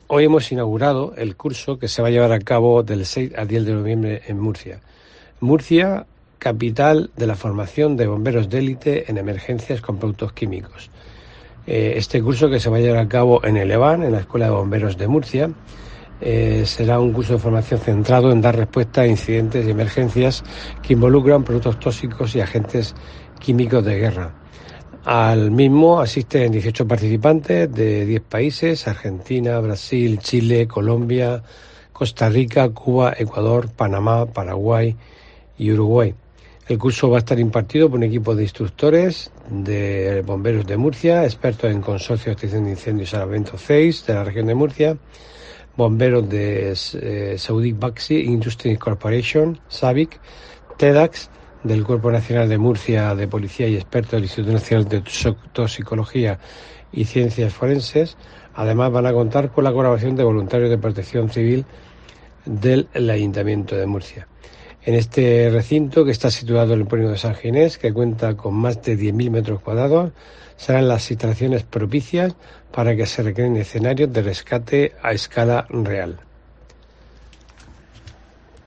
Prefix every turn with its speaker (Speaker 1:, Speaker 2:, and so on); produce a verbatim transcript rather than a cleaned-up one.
Speaker 1: Hoy hemos inaugurado el curso que se va a llevar a cabo del seis al diez de noviembre en Murcia. Murcia, capital de la formación de bomberos de élite en emergencias con productos químicos. Eh, este curso, que se va a llevar a cabo en el EBAN, en la Escuela de Bomberos de Murcia, eh, será un curso de formación centrado en dar respuesta a incidentes y emergencias que involucran productos tóxicos y agentes químicos de guerra. Al mismo asisten dieciocho participantes de diez países: Argentina, Brasil, Chile, Colombia, Costa Rica, Cuba, Ecuador, Panamá, Paraguay y Uruguay. El curso va a estar impartido por un equipo de instructores de bomberos de Murcia, expertos en consorcio de extinción de incendios y salvamento C E I S de la región de Murcia, bomberos de eh, Saudi Baxi Industries Corporation, SABIC, TEDx, del Cuerpo Nacional de Murcia de Policía y expertos del Instituto Nacional de Toxicología y Ciencias Forenses. Además, van a contar con la colaboración de voluntarios de protección civil del Ayuntamiento de Murcia. En este recinto, que está situado en el Polígono de San Ginés, que cuenta con más de diez mil metros cuadrados, serán las instalaciones propicias para que se recreen escenarios de rescate a escala real.